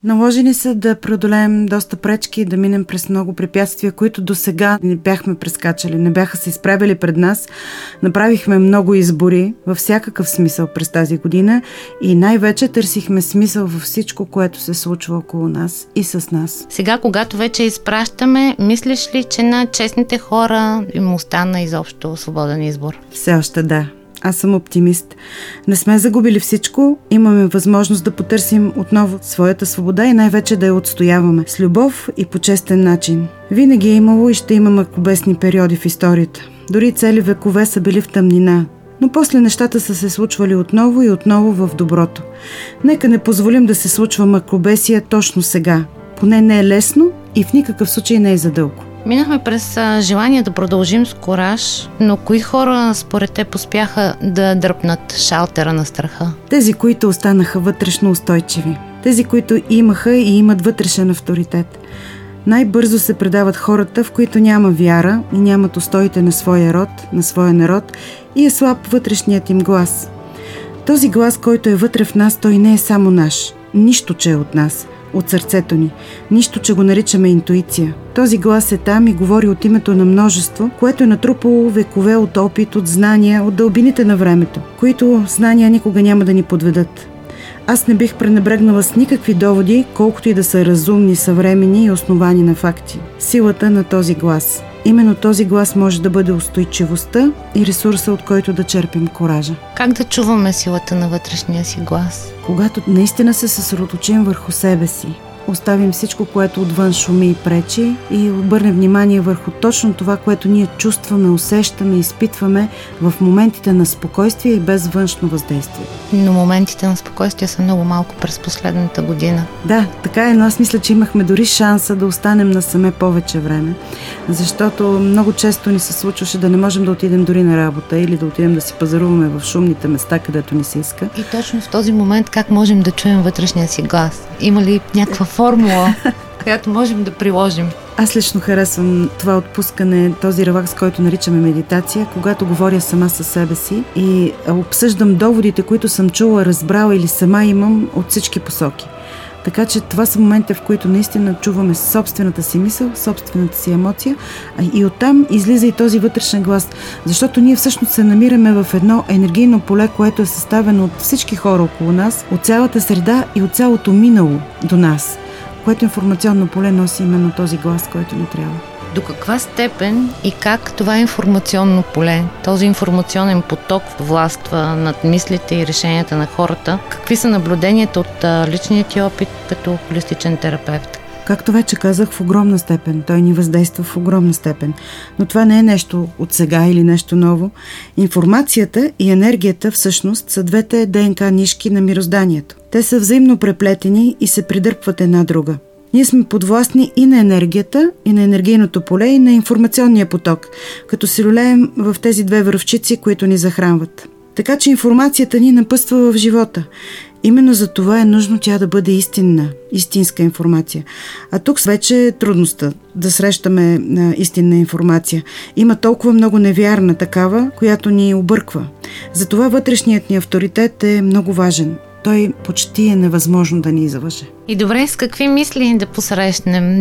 Наложи ни се да преодолеем доста пречки и да минем през много препятствия, които досега не бяхме прескачали, не бяха се изправили пред нас. Направихме много избори във всякакъв смисъл през тази година и най-вече търсихме смисъл във всичко, което се случва около нас и с нас. Сега, когато вече изпращаме, мислиш ли, че на честните хора им остана изобщо свободен избор? Все още да. Аз съм оптимист. Не сме загубили всичко, имаме възможност да потърсим отново своята свобода и най-вече да я отстояваме с любов и по честен начин. Винаги е имало и ще има мракобесни периоди в историята. Дори цели векове са били в тъмнина, но после нещата са се случвали отново и отново в доброто. Нека не позволим да се случва мракобесие точно сега. Поне не е лесно и в никакъв случай не е задълго. Минахме през желание да продължим с кураж, но кои хора според теб успяха да дръпнат шалтера на страха? Тези, които останаха вътрешно устойчиви. Тези, които имаха и имат вътрешен авторитет. Най-бързо се предават хората, в които няма вяра и нямат устоите на своя род, на своя народ и е слаб вътрешният им глас. Този глас, който е вътре в нас, той не е само наш. Нищо, че е от нас. От сърцето ни. Нищо, че го наричаме интуиция. Този глас е там и говори от името на множество, което е натрупало векове от опит, от знания, от дълбините на времето, които знания никога няма да ни подведат. Аз не бих пренебрегнала с никакви доводи, колкото и да са разумни, съвременни и основани на факти. Силата на този глас. Именно този глас може да бъде устойчивостта и ресурса, от който да черпим коража. Как да чуваме силата на вътрешния си глас? Когато наистина се съсредоточим върху себе си, оставим всичко, което отвън шуми и пречи и обърнем внимание върху точно това, което ние чувстваме, усещаме, изпитваме в моментите на спокойствие и без външно въздействие. Но моментите на спокойствие са много малко през последната година. Да, така е, но аз мисля, че имахме дори шанса да останем насаме повече време, защото много често ни се случваше да не можем да отидем дори на работа или да отидем да си пазаруваме в шумните места, където ни се иска. И точно в този момент как можем да чуем вътрешния си глас? Има ли някаква формула, която можем да приложим? Аз лично харесвам това отпускане, този релакс, който наричаме медитация, когато говоря сама със себе си и обсъждам доводите, които съм чула, разбрала или сама имам от всички посоки. Така че това са моментите, в които наистина чуваме собствената си мисъл, собствената си емоция и оттам излиза и този вътрешен глас. Защото ние всъщност се намираме в едно енергийно поле, което е съставено от всички хора около нас, от цялата среда и от цялото минало до нас, което информационно поле носи именно този глас, който ни трябва. До каква степен и как това информационно поле, този информационен поток властва над мислите и решенията на хората? Какви са наблюденията от личният ти опит като холистичен терапевт? Както вече казах, в огромна степен. Той ни въздейства в огромна степен. Но това не е нещо от сега или нещо ново. Информацията и енергията всъщност са двете ДНК нишки на мирозданието. Те са взаимно преплетени и се придърпват една друга. Ние сме подвластни и на енергията, и на енергийното поле, и на информационния поток, като се люлеем в тези две връвчици, които ни захранват. Така че информацията ни напъства в живота. Именно за това е нужно тя да бъде истинна, истинска информация. А тук вече е трудността да срещаме истинна информация. Има толкова много невярна такава, която ни обърква. Затова вътрешният ни авторитет е много важен. Той почти е невъзможно да ни излъже. И добре, с какви мисли да посрещнем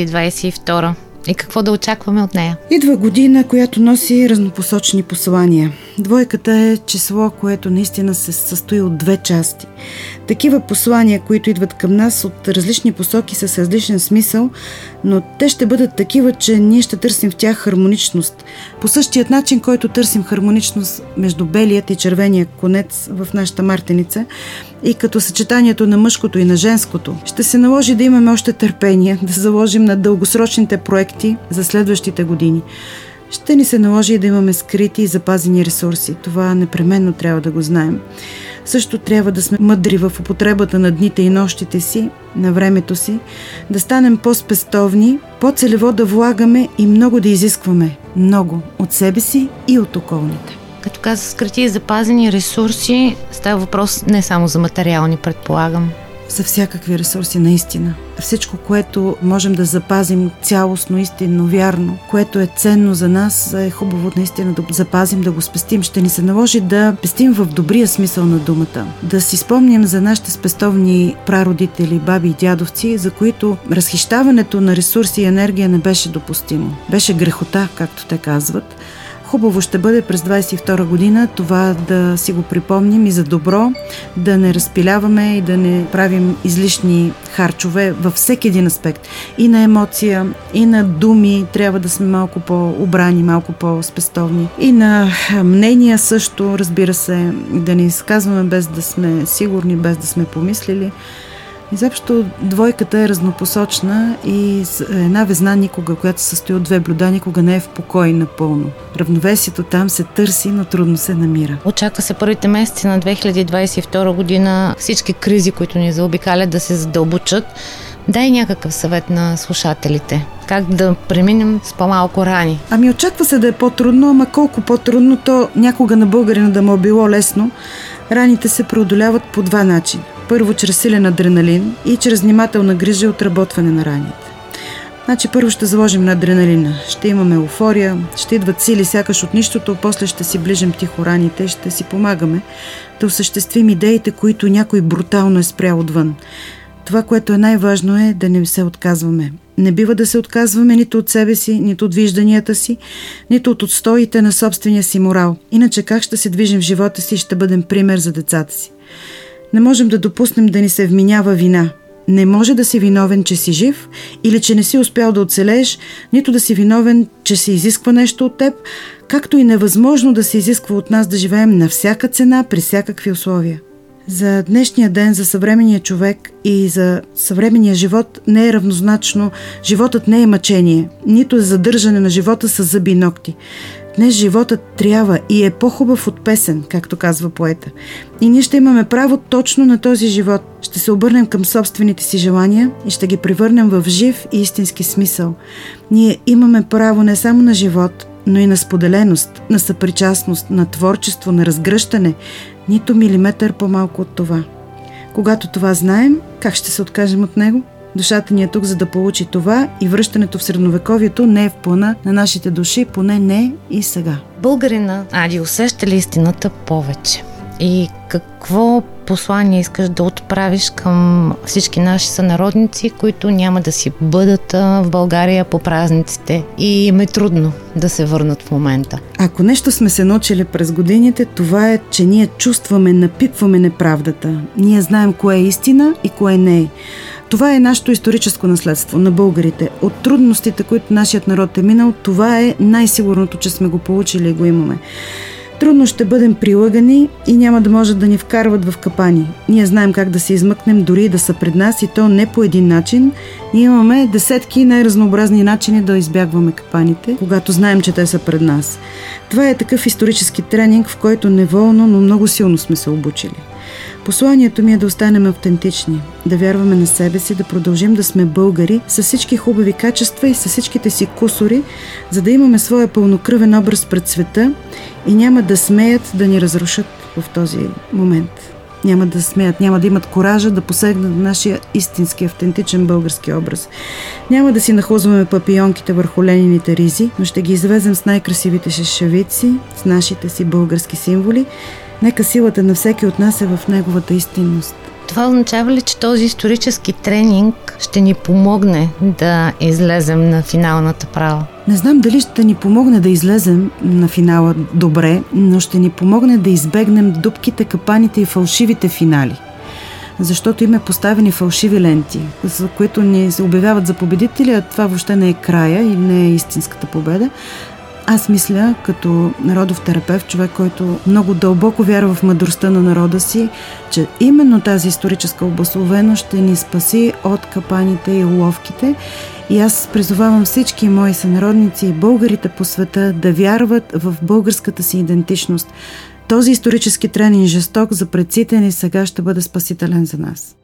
2022? И какво да очакваме от нея? Идва година, която носи разнопосочни послания. Двойката е число, което наистина се състои от две части. Такива послания, които идват към нас от различни посоки с различен смисъл, но те ще бъдат такива, че ние ще търсим в тях хармоничност. По същият начин, който търсим хармоничност между белият и червения конец в нашата мартеница, и като съчетанието на мъжкото и на женското, ще се наложи да имаме още търпение, да заложим на дългосрочните проекти за следващите години. Ще ни се наложи да имаме скрити и запазени ресурси. Това непременно трябва да го знаем. Също трябва да сме мъдри в употребата на дните и нощите си, на времето си, да станем по-спестовни, по-целево да влагаме и много да изискваме. Много от себе си и от околните. Като каза скрити и запазени ресурси, става въпрос не само за материални, предполагам. за всякакви ресурси наистина. Всичко, което можем да запазим цялостно, истинно, вярно, което е ценно за нас, е хубаво наистина да го запазим, да го спестим. Ще ни се наложи да пестим в добрия смисъл на думата. Да си спомним за нашите спестовни прародители, баби и дядовци, за които разхищаването на ресурси и енергия не беше допустимо. Беше грехота, както те казват. Хубаво ще бъде през 22 година това да си го припомним и за добро, да не разпиляваме и да не правим излишни харчове във всеки един аспект. И на емоция, и на думи трябва да сме малко по-обрани, малко по-спестовни. И на мнения също, разбира се, да не изказваме без да сме сигурни, без да сме помислили. Изобщо двойката е разнопосочна и една везна никога, която се състои от две блюда, никога не е в покой напълно. Равновесието там се търси, но трудно се намира. Очаква се първите месеци на 2022 година всички кризи, които ни заобикалят, да се задълбочат. Дай някакъв съвет на слушателите. Как да преминем с по-малко рани? Очаква се да е по-трудно, ама колко по-трудно, то някога на българина да му е било лесно. Раните се преодоляват по два начина. Първо чрез силен адреналин и чрез внимателна грижа и отработване на раните. Първо ще заложим на адреналина. Ще имаме еуфория, ще идват сили сякаш от нищото, после ще си ближим тихо раните, ще си помагаме да осъществим идеите, които някой брутално е спрял отвън. Това, което е най-важно, е да не се отказваме. Не бива да се отказваме нито от себе си, нито от вижданията си, нито от отстоите на собствения си морал. Иначе как ще се движим в живота си и ще бъдем пример за децата си? Не можем да допуснем да ни се вменява вина. Не може да си виновен, че си жив или че не си успял да оцелееш, нито да си виновен, че се изисква нещо от теб, както и невъзможно да се изисква от нас да живеем на всяка цена, при всякакви условия. За днешния ден, за съвременния човек и за съвременния живот не е равнозначно. Животът не е мъчение, нито е задържане на живота с зъби и ногти. Днес животът трябва и е по-хубав от песен, както казва поета. И ние ще имаме право точно на този живот. Ще се обърнем към собствените си желания и ще ги превърнем в жив и истински смисъл. Ние имаме право не само на живот, но и на споделеност, на съпричастност, на творчество, на разгръщане. Нито милиметър по-малко от това. Когато това знаем, как ще се откажем от него? Душата ни е тук, за да получи това, и връщането в средновековието не е в плана на нашите души, поне не и сега. Българина, Ади, усеща ли истината повече? И какво послание искаш да отправиш към всички наши сънародници, които няма да си бъдат в България по празниците и им е трудно да се върнат в момента? Ако нещо сме се научили през годините, това е, че ние чувстваме, напипваме неправдата. Ние знаем кое е истина и кое не е. Това е нашето историческо наследство на българите. От трудностите, които нашият народ е минал, това е най-сигурното, че сме го получили и го имаме. Трудно ще бъдем прилъгани и няма да може да ни вкарват в капани. Ние знаем как да се измъкнем, дори да са пред нас, и то не по един начин. Ние имаме десетки най-разнообразни начини да избягваме капаните, когато знаем, че те са пред нас. Това е такъв исторически тренинг, в който неволно, но много силно сме се обучили. Посланието ми е да останем автентични, да вярваме на себе си, да продължим да сме българи с всички хубави качества и с всичките си кусори, за да имаме своя пълнокръвен образ пред света и няма да смеят да ни разрушат в този момент. Няма да смеят, няма да имат коража да посегнат на нашия истински, автентичен български образ. Няма да си нахлузваме папионките върху ленините ризи, но ще ги извезем с най-красивите шишавици, с нашите си български символи. Нека силата на всеки от нас е в неговата истинност. Това означава ли, че този исторически тренинг ще ни помогне да излезем на финалната права? Не знам дали ще ни помогне да излезем на финала добре, но ще ни помогне да избегнем дупките, капаните и фалшивите финали. Защото има поставени фалшиви ленти, за които ни се обявяват за победители, а това въобще не е края и не е истинската победа. Аз мисля, като народов терапевт, човек, който много дълбоко вярва в мъдростта на народа си, че именно тази историческа обусловеност ще ни спаси от капаните и уловките. И аз призовавам всички мои сънародници и българите по света да вярват в българската си идентичност. Този исторически тренинг жесток за предците ни сега ще бъде спасителен за нас.